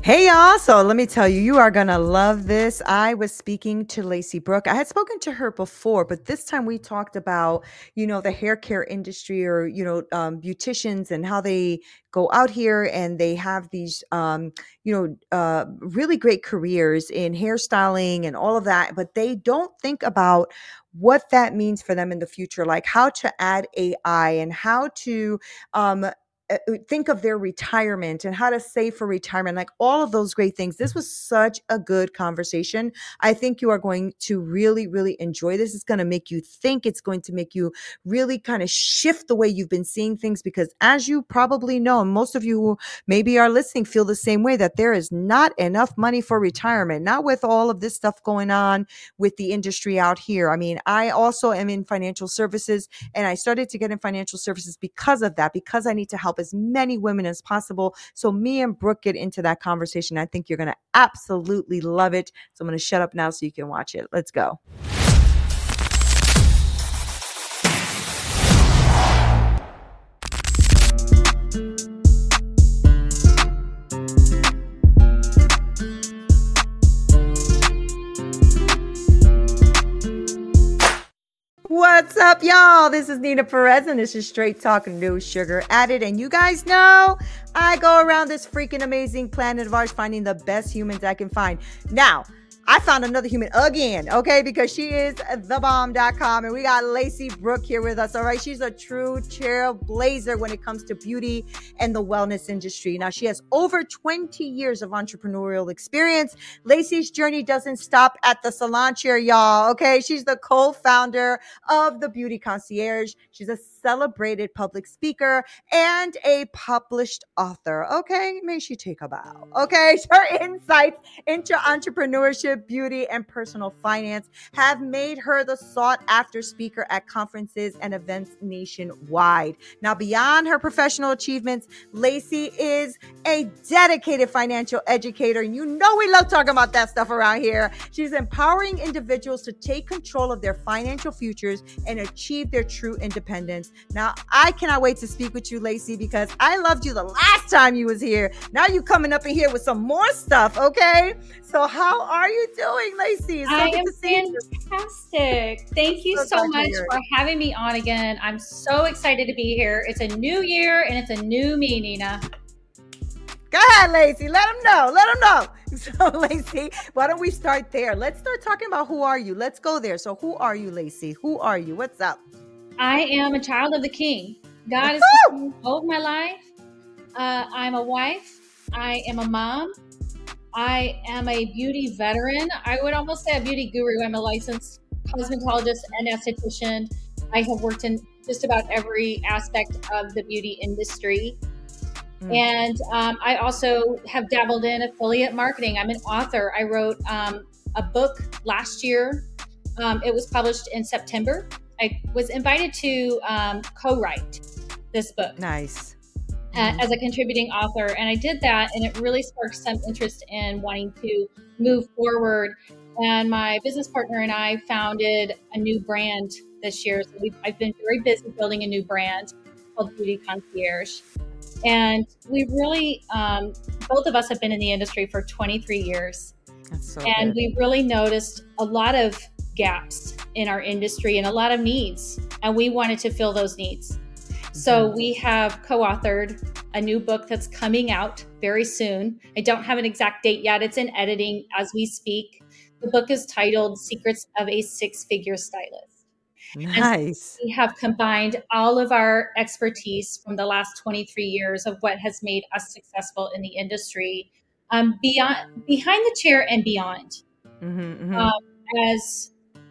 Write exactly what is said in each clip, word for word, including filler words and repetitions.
Hey y'all, so let me tell you, you are gonna love this. I was speaking to Lacey Brooke. I had spoken to her before, but this time we talked about, you know, the hair care industry or, you know, um, beauticians and how they go out here and they have these, um, you know, uh, really great careers in hairstyling and all of that, but they don't think about what that means for them in the future, like how to add A I and how to, um, uh, uh, think of their retirement and how to save for retirement, like all of those great things. This was such a good conversation. I think you are going to really, really enjoy this. It's going to make you think. It's going to make you really kind of shift the way you've been seeing things because, as you probably know, and most of you who maybe are listening feel the same way, that there is not enough money for retirement, not with all of this stuff going on with the industry out here. I mean, I also am in financial services, and I started to get in financial services because of that, because I need to help as many women as possible. So me and Brooke get into that conversation. I think you're going to absolutely love it. So I'm going to shut up now so you can watch it. Let's go. What's up, y'all? This is Nina Perez, and this is Straight Talk No Sugar Added. And you guys know I go around this freaking amazing planet of ours finding the best humans I can find. Now, I found another human again, okay, because she is the bomb dot com, and we got Lacey Brooke here with us, all right? She's a true trailblazer when it comes to beauty and the wellness industry. Now, she has over twenty years of entrepreneurial experience. Lacey's journey doesn't stop at the salon chair, y'all, okay? She's the co-founder of the Beauty Concierge. She's a celebrated public speaker and a published author, okay? May she take a bow, okay? Her insights into entrepreneurship, beauty, and personal finance have made her the sought-after speaker at conferences and events nationwide. Now, beyond her professional achievements, Lacey is a dedicated financial educator, and you know we love talking about that stuff around here. She's empowering individuals to take control of their financial futures and achieve their true independence. Now, I cannot wait to speak with you, Lacey, because I loved you the last time you was here. Now you coming up in here with some more stuff, okay? So how are you doing, Lacey? It's so I good am to see you. fantastic. Thank you So so glad much you're for having me on again. I'm so excited to be here. It's a new year and it's a new me, Nina. Go ahead, Lacey. Let them know. Let them know. So, Lacey, why don't we start there? Let's start talking about who are you. Let's go there. So, who are you, Lacey? Who are you? What's up? I am a child of the King. God is the King of my life. Uh, I'm a wife. I am a mom. I am a beauty veteran. I would almost say a beauty guru. I'm a licensed cosmetologist and esthetician. I have worked in just about every aspect of the beauty industry. Mm. And um, I also have dabbled in affiliate marketing. I'm an author. I wrote um, a book last year. Um, it was published in September. I was invited to um, co-write this book. Nice. Uh, as a contributing author. And I did that, and it really sparked some interest in wanting to move forward. And my business partner and I founded a new brand this year. So we've, I've been very busy building a new brand called Beauty Concierge. And we really, um, both of us have been in the industry for twenty-three years. That's so and good. we really noticed a lot of gaps in our industry and a lot of needs. And we wanted to fill those needs. So we have co-authored a new book that's coming out very soon. I don't have an exact date yet. It's in editing as we speak. The book is titled Secrets of a Six-Figure Stylist. Nice. And we have combined all of our expertise from the last twenty-three years of what has made us successful in the industry, um, beyond, behind the chair and beyond. Mm-hmm, mm-hmm. Um, as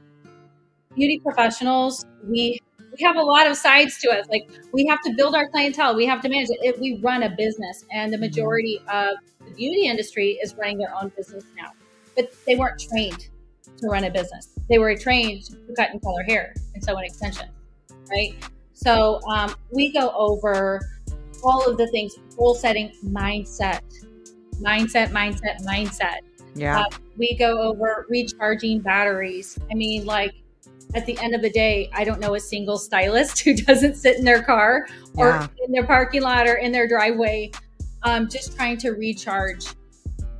beauty professionals, we We have a lot of sides to us. Like, we have to build our clientele. We have to manage it. If we run a business, and the majority of the beauty industry is running their own business now, but they weren't trained to run a business. They were trained to cut and color hair and sew an extension, right? So um, we go over all of the things: goal setting, mindset, mindset, mindset, mindset. Yeah. Uh, we go over recharging batteries. I mean, like, at the end of the day, I don't know a single stylist who doesn't sit in their car or Yeah. in their parking lot or in their driveway, um, just trying to recharge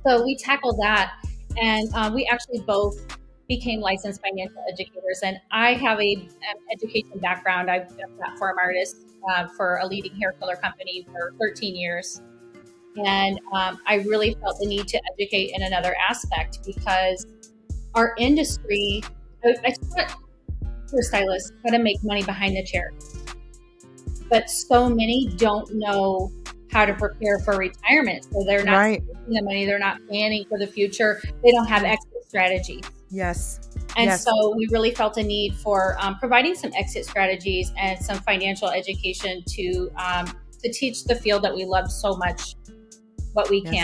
So we tackled that, and uh, we actually both became licensed financial educators. And I have a um, education background. I've been a platform artist uh, for a leading hair color company for thirteen years. And um, I really felt the need to educate in another aspect because our industry, I, I taught hairstylists how to make money behind the chair. But so many don't know how to prepare for retirement. So they're not Right. saving the money, they're not planning for the future, they don't have exit strategies. Yes. And Yes. so we really felt a need for um, providing some exit strategies and some financial education to um, to teach the field that we love so much what we Yes. can.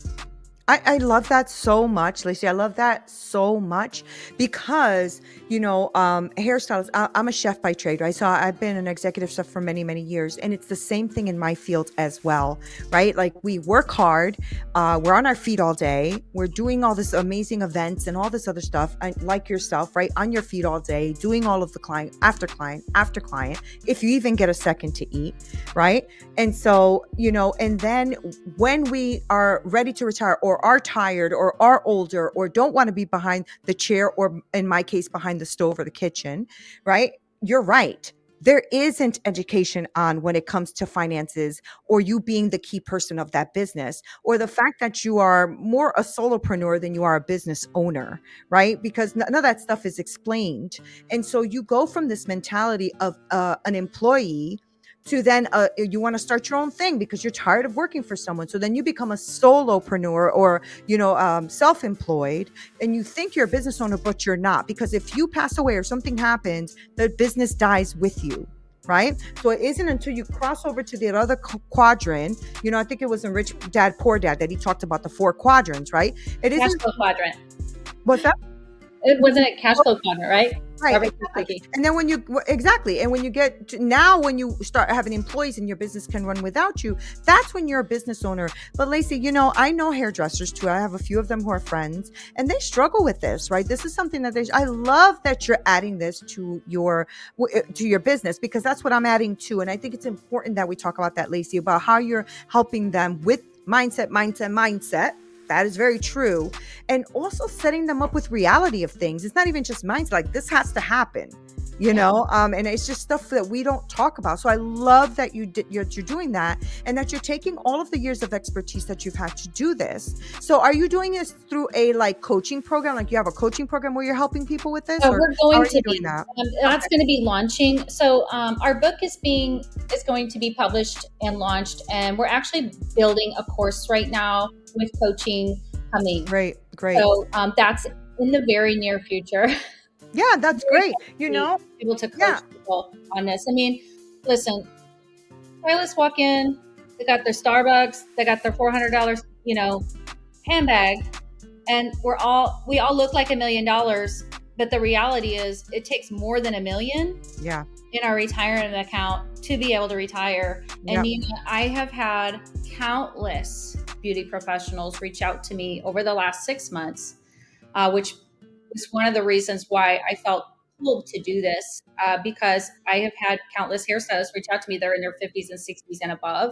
I, I love that so much, Lacey. I love that so much because, you know, um, hairstylists, I, I'm a chef by trade, right? So I've been an executive chef for many, many years. And it's the same thing in my field as well, right? Like we work hard. Uh, we're on our feet all day. We're doing all this amazing events and all this other stuff. And like yourself, right? On your feet all day, doing all of the client after client after client, if you even get a second to eat, right? And so, you know, and then when we are ready to retire or are tired or are older or don't want to be behind the chair or in my case, behind the stove or the kitchen, right? You're right. There isn't education on when it comes to finances or you being the key person of that business or the fact that you are more a solopreneur than you are a business owner, right? Because none of that stuff is explained. And so you go from this mentality of uh, an employee to then uh, you want to start your own thing because you're tired of working for someone. So then you become a solopreneur or, you know, um, self-employed and you think you're a business owner, but you're not. Because if you pass away or something happens, the business dies with you. Right. So it isn't until you cross over to the other quadrant, you know, I think it was in Rich Dad, Poor Dad that he talked about the four quadrants, right? It Cash isn't. flow quadrant. What's that? It wasn't a cash flow quadrant, right? Right. Exactly. And then when you, exactly. And when you get to, now, when you start having employees and your business can run without you, that's when you're a business owner. But Lacey, you know, I know hairdressers too. I have a few of them who are friends and they struggle with this, right? This is something that they, I love that you're adding this to your, to your business because that's what I'm adding to. And I think it's important that we talk about that, Lacey, about how you're helping them with mindset, mindset, mindset. That is very true. And also setting them up with reality of things. It's not even just mindset, like this has to happen, you know? Um, and it's just stuff that we don't talk about. So I love that you did, you're, you're doing that and that you're taking all of the years of expertise that you've had to do this. So are you doing this through a like coaching program? Like you have a coaching program where you're helping people with this? So we're going to be, that? Um, that's okay. going to be launching. So um, our book is being, is going to be published and launched. And we're actually building a course right now with coaching coming. Great, great. So um, that's in the very near future. Yeah, that's great. You know, able to coach yeah. people on this. I mean, listen, stylists walk in, they got their Starbucks, they got their four hundred dollars, you know, handbag, and we're all, we all look like a million dollars. But the reality is it takes more than a million yeah. in our retirement account to be able to retire. And Yep. Nina, I have had countless beauty professionals reach out to me over the last six months, uh, which was one of the reasons why I felt pulled to do this, uh, because I have had countless hairstylists reach out to me. They're in their fifties and sixties and above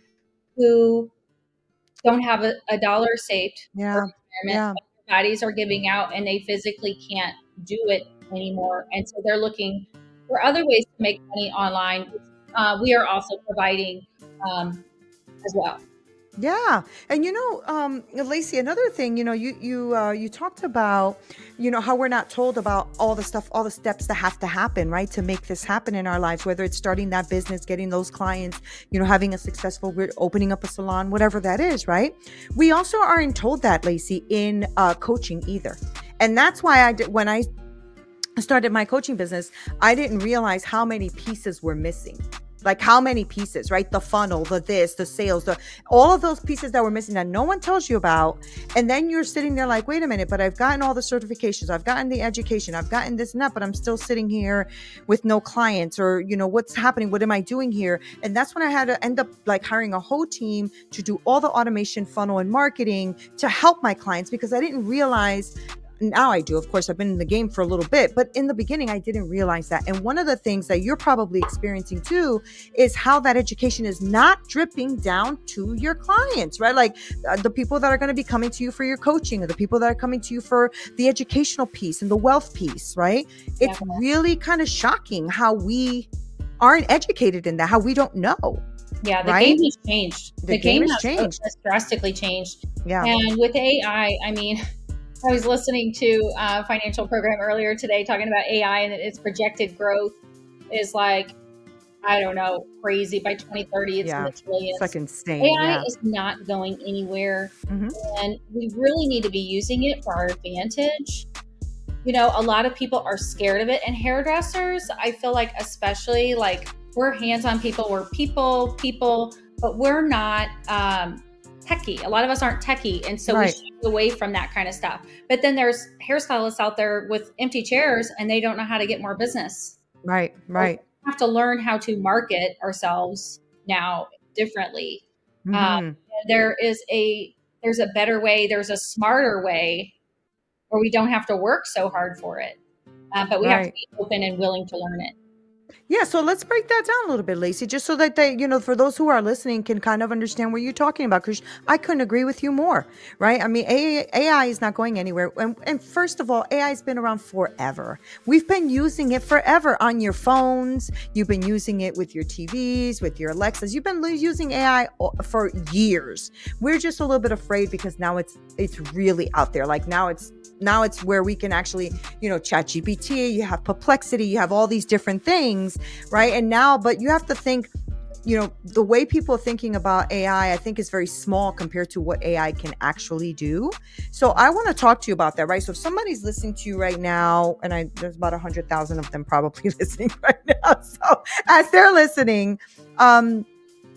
who don't have a, a dollar saved Yeah. for retirement. Yeah. Their bodies are giving out and they physically can't do it anymore. And so they're looking for other ways to make money online. Uh, we are also providing um, as well. Yeah. And, you know, um, Lacey, another thing, you know, you, you, uh, you talked about, you know, how we're not told about all the stuff, all the steps that have to happen, right, to make this happen in our lives, whether it's starting that business, getting those clients, you know, having a successful, we're opening up a salon, whatever that is, right? We also aren't told that, Lacey, in uh, coaching either. And that's why I did, when I started my coaching business, I didn't realize how many pieces were missing. Like how many pieces, right? The funnel, the this, the sales, the all of those pieces that were missing that no one tells you about. And then you're sitting there like, wait a minute, but I've gotten all the certifications, I've gotten the education, I've gotten this and that, but I'm still sitting here with no clients or, you know, what's happening? What am I doing here? And that's when I had to end up like hiring a whole team to do all the automation, funnel and marketing to help my clients because I didn't realize now I do. Of course, I've been in the game for a little bit, but in the beginning, I didn't realize that. And one of the things that you're probably experiencing too is how that education is not dripping down to your clients, right? Like uh, the people that are going to be coming to you for your coaching, or the people that are coming to you for the educational piece and the wealth piece, right? It's Yeah. really kind of shocking how we aren't educated in that, how we don't know. Yeah, the Right? game has changed. The The, game game, has has, changed. has drastically changed. Yeah. And with A I, I mean, I was listening to a financial program earlier today talking about A I, and its projected growth is like, I don't know, crazy. By twenty thirty, it's Yeah. in the trillions. It's like insane. A I Yeah. is not going anywhere, Mhm. and we really need to be using it for our advantage. You know, a lot of people are scared of it, and hairdressers, I feel like, especially, like, we're hands-on people, we're people, people, but we're not um, techie. A lot of us aren't techie, and so Right. we shy away from that kind of stuff. But then there's hairstylists out there with empty chairs, and they don't know how to get more business. Right. Right. We have to learn how to market ourselves now differently. Um, Mhm. there is a there's a better way. There's a smarter way where we don't have to work so hard for it, uh, but we have to Right. be open and willing to learn it. Yeah, so let's break that down a little bit, Lacey, just so that they, you know, for those who are listening can kind of understand what you're talking about, because I couldn't agree with you more, right? I mean, A I is not going anywhere. And, and first of all, A I has been around forever. We've been using it forever on your phones. You've been using it with your T Vs, with your Alexas. You've been lo- using A I o- for years. We're just a little bit afraid because now it's it's really out there. Like now it's now it's where we can actually, you know, chat G P T, you have Perplexity, you have all these different things, right? And now, but you have to think, you know, the way people are thinking about A I, I think is very small compared to what A I can actually do. So I want to talk to you about that, right? So if somebody's listening to you right now, and I there's about a hundred thousand of them probably listening right now. So as they're listening, um,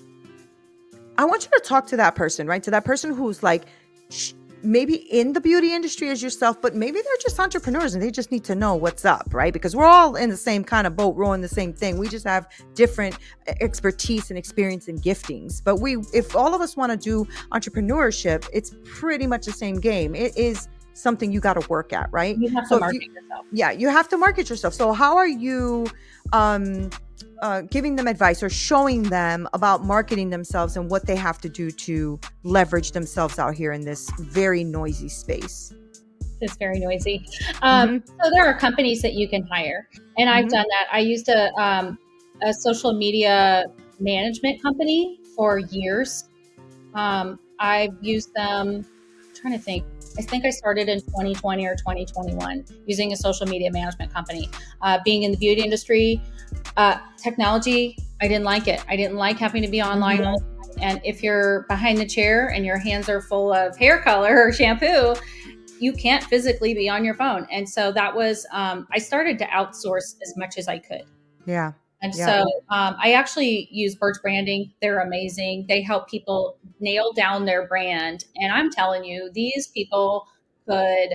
I want you to talk to that person, right? To that person who's like, sh- maybe in the beauty industry as yourself, but maybe they're just entrepreneurs and they just need to know what's up, right? Because we're all in the same kind of boat, rowing the same thing. We just have different expertise and experience and giftings. But we, if all of us want to do entrepreneurship, it's pretty much the same game. It is something you got to work at, right? You have So to if market you- yourself. Yeah, you have to market yourself. So how are you um, uh, giving them advice or showing them about marketing themselves and what they have to do to leverage themselves out here in this very noisy space? It's very noisy. Um, So there are companies that you can hire, and I've Mhm. done that. I used a um, a social media management company for years. Um, I've used them. I'm trying to think. I think I started in twenty twenty or twenty twenty-one using a social media management company. Uh, being in the beauty industry, uh, technology, I didn't like it. I didn't like having to be online. Mhm. all the time. And if you're behind the chair and your hands are full of hair color or shampoo, you can't physically be on your phone. And so that was, um, I started to outsource as much as I could. Yeah. And Yeah. so um, I actually use Birch Branding. They're amazing. They help people nail down their brand. And I'm telling you, these people could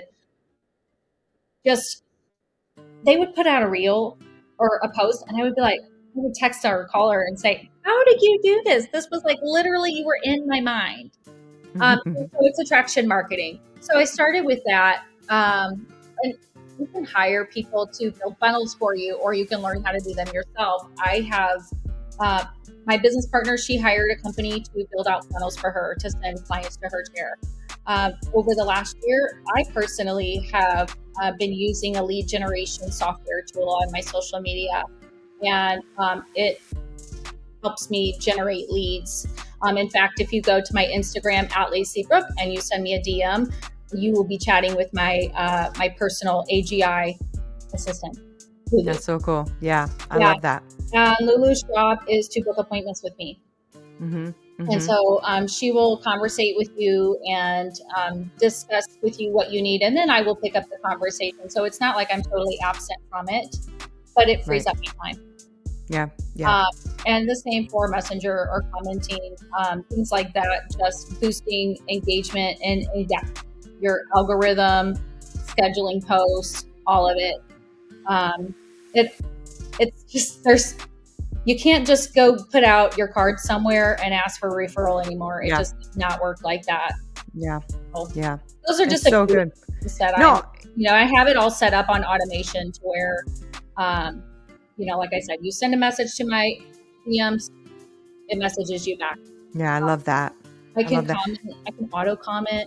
just, they would put out a reel or a post, and I would be like, I would text her or call her and say, how did you do this? This was like literally you were in my mind. Um, Mhm. so it's attraction marketing. So I started with that. Um, and you can hire people to build funnels for you, or you can learn how to do them yourself. I have uh, my business partner, she hired a company to build out funnels for her to send clients to her chair. Um, over the last year, I personally have uh, been using a lead generation software tool on my social media, and um, it helps me generate leads. Um, in fact, if you go to my Instagram at Lacey Brooke and you send me a D M, you will be chatting with my uh, my personal A G I assistant. Lulu. That's so cool. Yeah. I Yeah. love that. Uh, Lulu's job is to book appointments with me. Mm-hmm. And Mm-hmm. so um, she will conversate with you and um, discuss with you what you need. And then I will pick up the conversation. So it's not like I'm totally absent from it, but it frees Right. up my time. Yeah. Yeah. Um, and the same for Messenger or commenting, um, things like that, just boosting engagement and, and yeah, your algorithm, scheduling posts, all of it. Um, it it's just there's you can't just go put out your card somewhere and ask for a referral anymore. It Yeah. just does not work like that. Yeah. So Yeah. those are It's just a so few. good. Instead, No. I, you know, I have it all set up on automation to where, um, you know, like I said, you send a message to my D Ms, it messages you back. Yeah, I love that. I I can love that. comment, I can auto comment.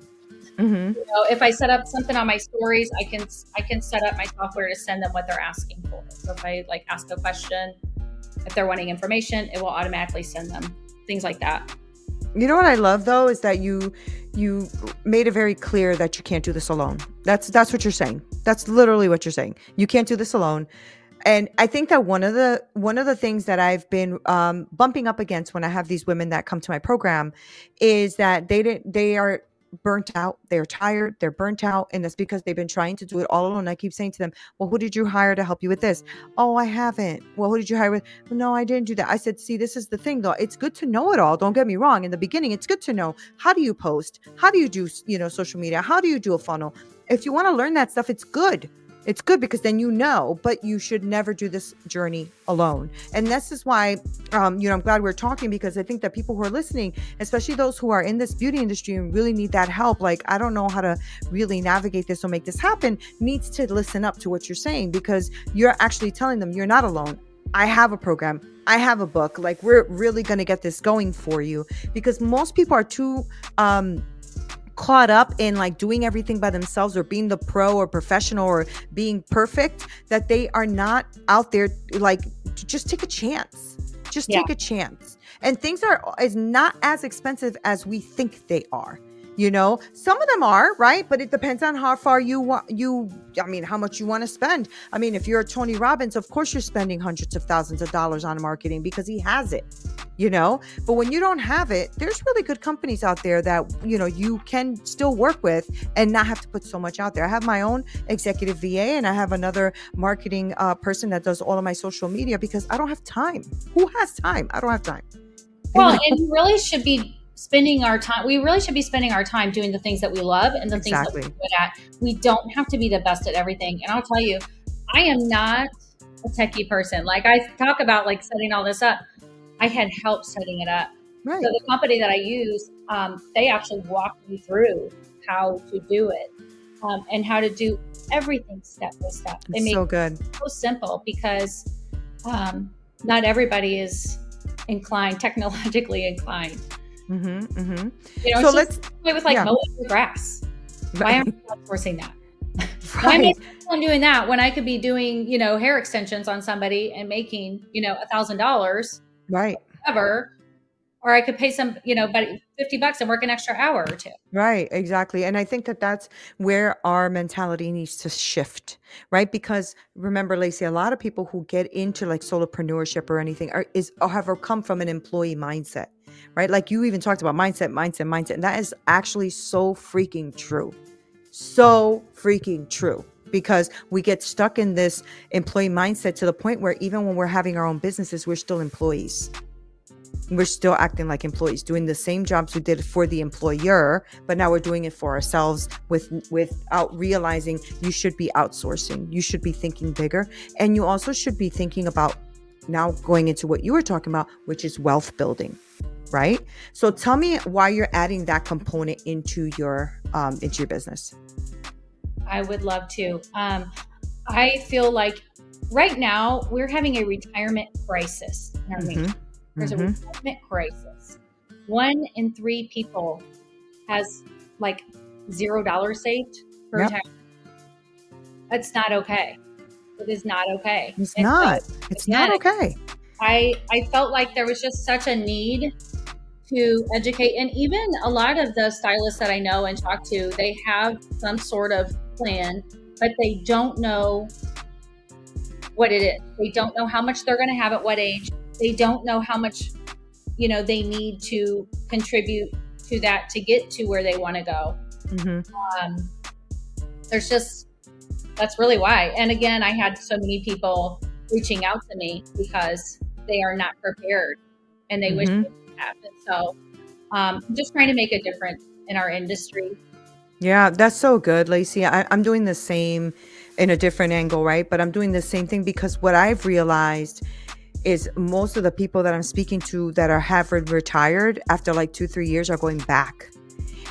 Mm-hmm. You know, if I set up something on my stories, I can I can set up my software to send them what they're asking for. So if I like ask a question, if they're wanting information, it will automatically send them things like that. You know what I love though is that you you made it very clear that you can't do this alone. That's that's what you're saying. That's literally what you're saying. You can't do this alone. And I think that one of the one of the things that I've been um, bumping up against when I have these women that come to my program is that they didn't they are burnt out, they're tired, they're burnt out, and that's because they've been trying to do it all alone. I keep saying to them, well, who did you hire to help you with this? Oh, I haven't. Well, who did you hire with? Well, no, I didn't do that. I said, see, this is the thing though. It's good to know it all. Don't get me wrong. In the beginning, it's good to know, how do you post? How do you do, you know, social media? How do you do a funnel? If you want to learn that stuff, it's good. It's good because then you know, but you should never do this journey alone. And this is why, um, you know, I'm glad we're talking, because I think that people who are listening, especially those who are in this beauty industry and really need that help, like, I don't know how to really navigate this or make this happen, needs to listen up to what you're saying, because you're actually telling them you're not alone. I have a program. I have a book. Like, we're really going to get this going for you, because most people are too, um, caught up in like doing everything by themselves or being the pro or professional or being perfect, that they are not out there. Like, just take a chance, just Yeah. take a chance. And things are is not as expensive as we think they are. You know, some of them are, right? But it depends on how far you want you, I mean, how much you want to spend. I mean, if you're a Tony Robbins, of course you're spending hundreds of thousands of dollars on marketing because he has it, you know. But when you don't have it, there's really good companies out there that, you know, you can still work with and not have to put so much out there. I have my own executive V A, and I have another marketing uh, person that does all of my social media, because I don't have time. Who has time? I don't have time. Well, and you really should be spending our time. We really should be spending our time doing the things that we love and the Exactly. things that we're good at. We don't have to be the best at everything. And I'll tell you, I am not a techie person. Like, I talk about like setting all this up. I had help setting it up. Right. So the company that I use, um, they actually walked me through how to do it um, and how to do everything step by step. They It's make so good. it so simple, because um, not everybody is inclined, technologically inclined. Mm-hmm, mm-hmm. You know, So it's let's, just the way with like yeah. mowing the grass. Why aren't we outsourcing that? Why am I right. still doing that when I could be doing, you know, hair extensions on somebody and making, you know, a thousand dollars, Right. whatever, or I could pay some, you know, but fifty bucks and work an extra hour or two. Right, exactly. And I think that that's where our mentality needs to shift, right? Because remember, Lacey, a lot of people who get into like solopreneurship or anything are is or have come from an employee mindset, right? Like you even talked about mindset, mindset, mindset. And that is actually so freaking true. So freaking true. Because we get stuck in this employee mindset to the point where even when we're having our own businesses, we're still employees. We're still acting like employees, doing the same jobs we did for the employer, but now we're doing it for ourselves with without realizing you should be outsourcing. You should be thinking bigger. And you also should be thinking about now going into what you were talking about, which is wealth building, right? So tell me why you're adding that component into your um, into your business. I would love to. Um, I feel like right now we're having a retirement crisis in our Mhm. nation. There's Mhm. a retirement crisis. One in three people has like zero dollars saved for Yep. retirement. That's not okay. It is not okay. It's And so, not. It's not again, okay. I I felt like there was just such a need to educate, and even a lot of the stylists that I know and talk to, they have some sort of plan, but they don't know what it is. They don't know how much they're going to have at what age. They don't know how much, you know, they need to contribute to that to get to where they want to go. Mhm. Um, there's just, that's really why. And again, I had so many people reaching out to me because they are not prepared and they wish Mhm. it would happen. So um, I'm just trying to make a difference in our industry. Yeah, that's so good, Lacey. I, I'm doing the same in a different angle, right? But I'm doing the same thing because what I've realized is most of the people that I'm speaking to that are Harvard retired after like two, three years are going back.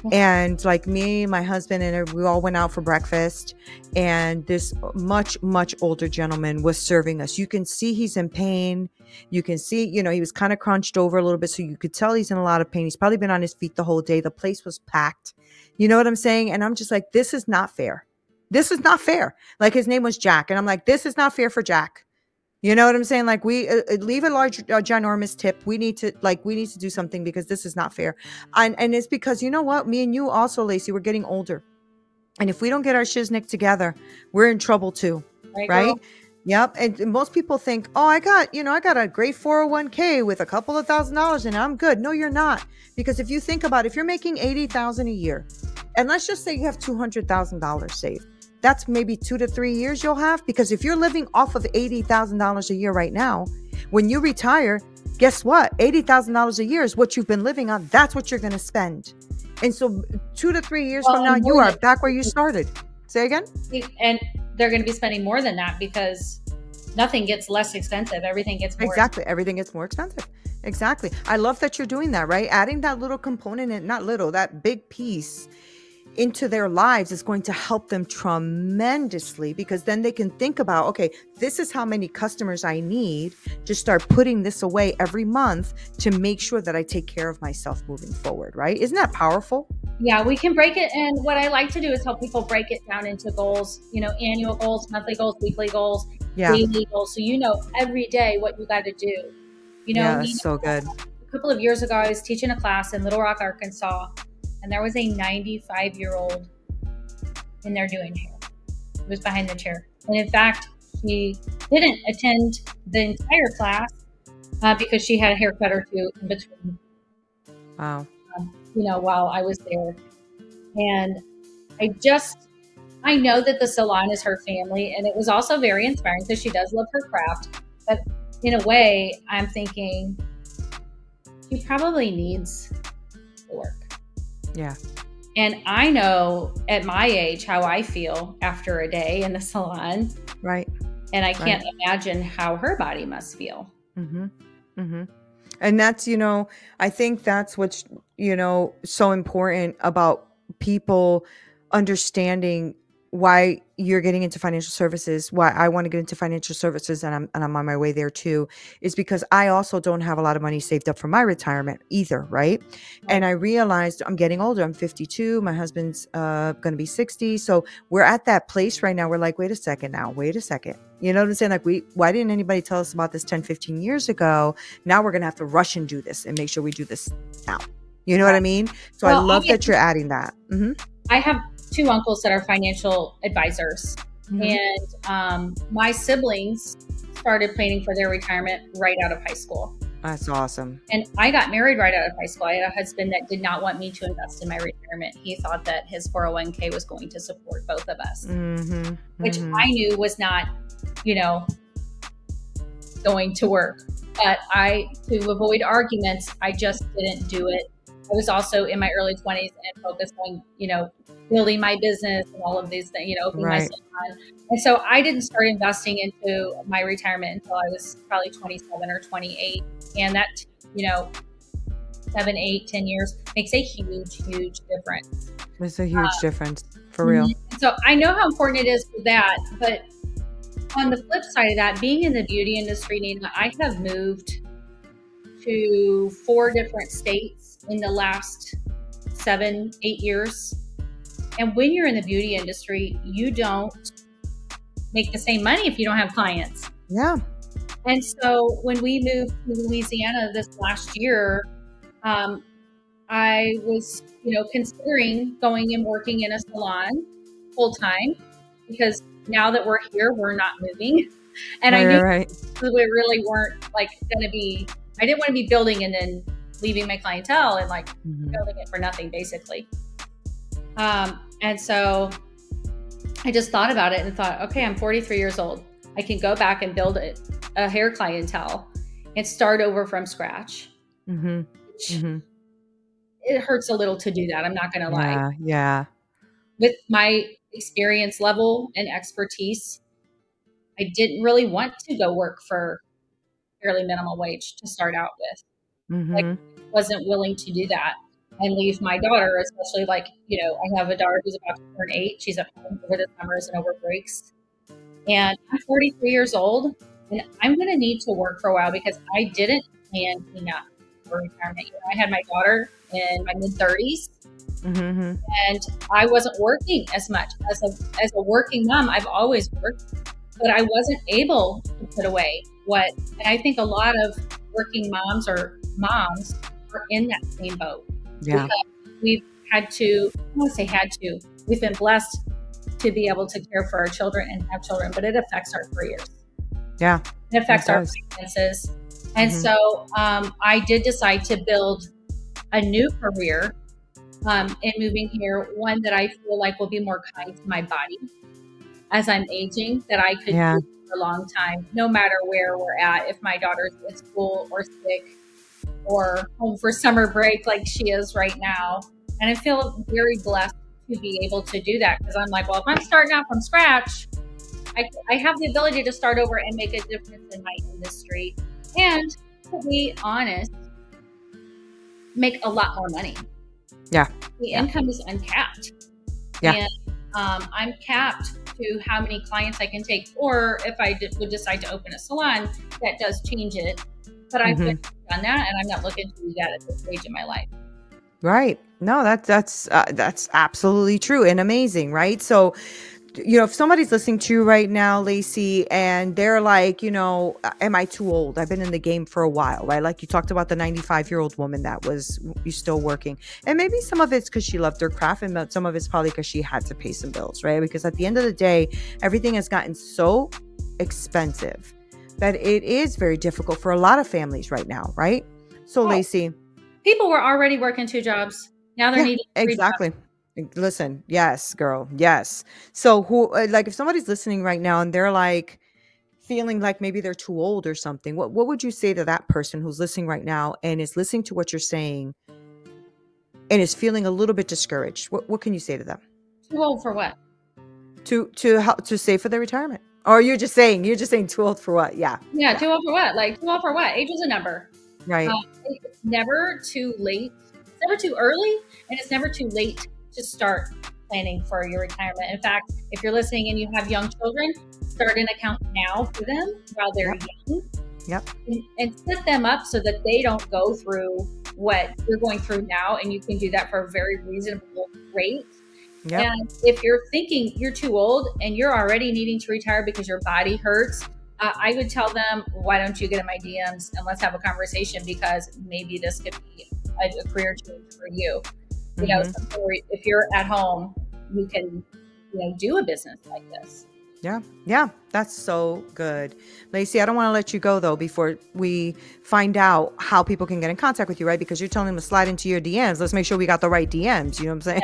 And like me, my husband, and we all went out for breakfast. And this much, much older gentleman was serving us. You can see he's in pain. You can see, you know, he was kind of crunched over a little bit. So you could tell he's in a lot of pain. He's probably been on his feet the whole day. The place was packed. You know what I'm saying? And I'm just like, this is not fair. This is not fair. Like his name was Jack. And I'm like, this is not fair for Jack. You know what I'm saying? Like we uh, leave a large, uh, ginormous tip. We need to like, we need to do something because this is not fair. And, and it's because, you know what? Me and you also, Lacey, we're getting older. And if we don't get our shiznick together, we're in trouble too. Right? Right? Girl? Yep. And most people think, oh, I got, you know, I got a great four oh one k with a couple of thousand dollars and I'm good. No, you're not. Because if you think about it, if you're making eighty thousand dollars a year, and let's just say you have two hundred thousand dollars saved, that's maybe two to three years you'll have. Because if you're living off of eighty thousand dollars a year right now, when you retire, guess what? eighty thousand dollars a year is what you've been living on. That's what you're going to spend. And so two to three years Well, from now, and you more are than- back where you started. Say again? And they're going to be spending more than that because nothing gets less expensive. Everything gets more Exactly. Everything gets more expensive. Exactly. I love that you're doing that, right? Adding that little component, in, not little, that big piece into their lives is going to help them tremendously, because then they can think about, okay, this is how many customers I need to start putting this away every month to make sure that I take care of myself moving forward, right? Isn't that powerful? Yeah, we can break it. And what I like to do is help people break it down into goals, you know, annual goals, monthly goals, weekly goals, Yeah. daily goals. So you know every day what you got to do. You know, Yeah, me- that's so good. a couple of years ago, I was teaching a class in Little Rock, Arkansas, and there was a ninety-five year old in there doing hair. It was behind the chair. And in fact, she didn't attend the entire class uh, because she had a haircut or two in between, Wow. um, you know, while I was there. And I just, I know that the salon is her family, and it was also very inspiring because she does love her craft. But in a way, I'm thinking she probably needs the work. Yeah. And I know at my age how I feel after a day in the salon, Right. and I can't Right. imagine how her body must feel. Mm-hmm. Mm-hmm. And that's, you know, I think that's what's, you know, so important about people understanding why you're getting into financial services, why I want to get into financial services, and I'm and I'm on my way there too, is because I also don't have a lot of money saved up for my retirement either, right? And I realized I'm getting older. I'm fifty-two. My husband's uh, going to be sixty. So we're at that place right now. We're like, wait a second now, wait a second. You know what I'm saying? Like, we, why didn't anybody tell us about this ten, fifteen years ago? Now we're going to have to rush and do this and make sure we do this now. You know what I mean? So I Well, love that obviously- you're adding that. Mm-hmm. I have two uncles that are financial advisors, Mhm. and um, my siblings started planning for their retirement right out of high school. That's awesome. And I got married right out of high school. I had a husband that did not want me to invest in my retirement. He thought that his four oh one k was going to support both of us, Mm-hmm. which Mm-hmm. I knew was not, you know, going to work. But I, to avoid arguments, I just didn't do it. I was also in my early twenties and focused on, you know, building my business and all of these things, you know, opening my Right. salon. And so I didn't start investing into my retirement until I was probably twenty-seven or twenty-eight. And that, you know, seven, eight, ten years makes a huge, huge difference. It's a huge difference, for real. And so I know how important it is for that. But on the flip side of that, being in the beauty industry, Nina, I have moved to four different states in the last seven, eight years. And when you're in the beauty industry, you don't make the same money if you don't have clients. Yeah. And so when we moved to Louisiana this last year, um, I was, you know, considering going and working in a salon full time, because now that we're here, we're not moving. And I Right, knew right. we really weren't like going to be, I didn't want to be building and then leaving my clientele and like Mhm. building it for nothing, basically. Um, and so I just thought about it and thought, okay, I'm forty-three years old. I can go back and build a, a hair clientele and start over from scratch. Mhm. Mhm. It hurts a little to do that. I'm not going to lie. Yeah, yeah. With my experience level and expertise, I didn't really want to go work for fairly minimum wage to start out with. Mhm. Like, wasn't willing to do that. and leave my daughter, especially like, you know, I have a daughter who's about to turn eight. She's at home over the summers and over breaks. And I'm forty-three years old, and I'm going to need to work for a while because I didn't plan enough for retirement. You know, I had my daughter in my mid thirties, Mm-hmm. and I wasn't working as much. As a, as a working mom, I've always worked, but I wasn't able to put away what, and I think a lot of working moms or moms are in that same boat. Yeah. Because we've had to, I don't want to say had to, we've been blessed to be able to care for our children and have children, but it affects our careers. Yeah. It affects it our does. finances. And Mhm. so um, I did decide to build a new career um, in moving here, one that I feel like will be more kind to my body as I'm aging, that I could Yeah. do for a long time, no matter where we're at. If my daughter's in school or sick or home for summer break like she is right now. And I feel very blessed to be able to do that because I'm like, well, if I'm starting out from scratch, I, I have the ability to start over and make a difference in my industry. And to be honest, make a lot more money. Yeah. The Yeah. income is uncapped. Yeah. And um, I'm capped to how many clients I can take. Or if I did, would decide to open a salon, that does change it. But I've Mhm. been done that, and I'm not looking to do that at this stage in my life. Right. No, that's that's uh, that's absolutely true and amazing, right? So, you know, if somebody's listening to you right now, Lacey, and they're like, you know, "Uh, am I too old? I've been in the game for a while, right? Like you talked about the ninety-five year old woman that was w- still working. And maybe some of it's because she loved her craft, and mo- some of it's probably because she had to pay some bills, right? Because at the end of the day, everything has gotten so expensive that it is very difficult for a lot of families right now, right? So, Oh, Lacey, people were already working two jobs. Now they're yeah, needing three jobs. exactly. Listen, yes, girl, yes. So, who, uh, like, if somebody's listening right now and they're like feeling like maybe they're too old or something, what what would you say to that person who's listening right now and is listening to what you're saying and is feeling a little bit discouraged? What what can you say to them Too old for what? to to help to save for their retirement? Or you're just saying you're just saying too old for what? Yeah, Yeah, yeah, too old for what? Like, too old for what? Age is a number. right. Um, it's never too late. It's never too early, and it's never too late to start planning for your retirement. In fact, if you're listening and you have young children, start an account now for them while they're Yep. young. Yep. And, and set them up so that they don't go through what you're going through now, and you can do that for a very reasonable rate. Yep. And if you're thinking you're too old and you're already needing to retire because your body hurts, uh, I would tell them, why don't you get in my D Ms and let's have a conversation, because maybe this could be a, a career change for you. You know, Mhm. something where if you're at home, you can, you know, do a business like this. Yeah, yeah, that's so good. Lacey, I don't want to let you go though before we find out how people can get in contact with you, right? Because you're telling them to slide into your D Ms. Let's make sure we got the right D Ms. You know what I'm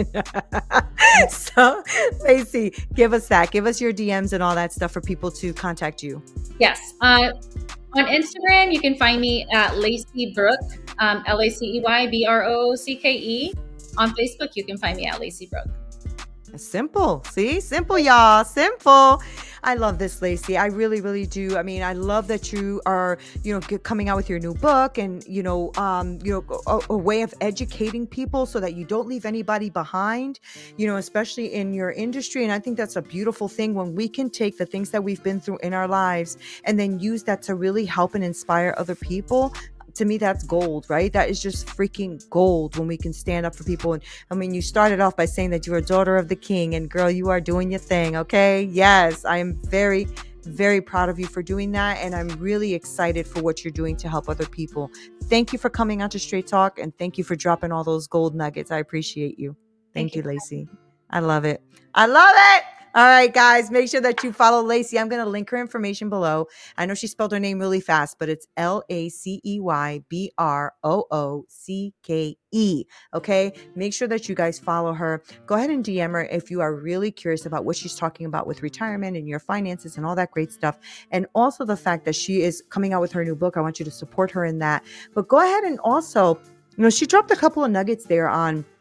saying? So, Lacey, give us that. Give us your D Ms and all that stuff for people to contact you. Yes. Uh, on Instagram, you can find me at Lacey Brooke, um, L A C E Y B R O O C K E. On Facebook, you can find me at Lacey Brooke. Simple. See, simple, y'all. Simple. I love this, Lacey. I really, really do. I mean, I love that you are, you know, get, coming out with your new book and, you know, um, you know, a, a way of educating people so that you don't leave anybody behind, you know, especially in your industry. And I think that's a beautiful thing when we can take the things that we've been through in our lives and then use that to really help and inspire other people. To me, that's gold, right? That is just freaking gold when we can stand up for people. And I mean, you started off by saying that you're a daughter of the king, and girl, you are doing your thing. Okay. Yes. I am very, very proud of you for doing that. And I'm really excited for what you're doing to help other people. Thank you for coming on to Straight Talk, and thank you for dropping all those gold nuggets. I appreciate you. Thank, Thank you, you. Lacey. I love it. I love it. All right, guys, make sure that you follow Lacey. I'm going to link her information below. I know she spelled her name really fast, but it's L A C E Y B R O O C K E. Okay. Make sure that you guys follow her. Go ahead and D M her if you are really curious about what she's talking about with retirement and your finances and all that great stuff. And also the fact that she is coming out with her new book. I want you to support her in that. But go ahead and also, you know, she dropped a couple of nuggets there on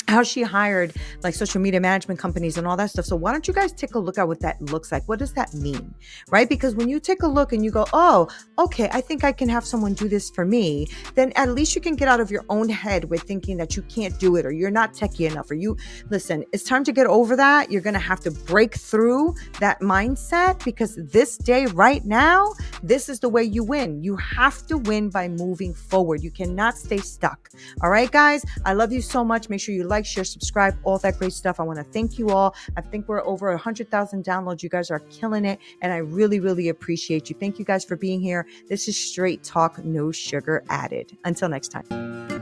how she hired like social media management companies and all that stuff. So why don't you guys take a look at what that looks like? What does that mean? Right? Because when you take a look and you go, oh, okay, I think I can have someone do this for me, then at least you can get out of your own head with thinking that you can't do it or you're not techie enough or you, listen, it's time to get over that. You're going to have to break through that mindset because this day right now, this is the way you win. You have to win by moving forward. You cannot stay stuck. All right, guys, I love you so much. Make sure you like, share, subscribe, all that great stuff. I want to thank you all. I think we're over one hundred thousand downloads. You guys are killing it. And I really, really appreciate you. Thank you guys for being here. This is Straight Talk, no sugar added. Until next time.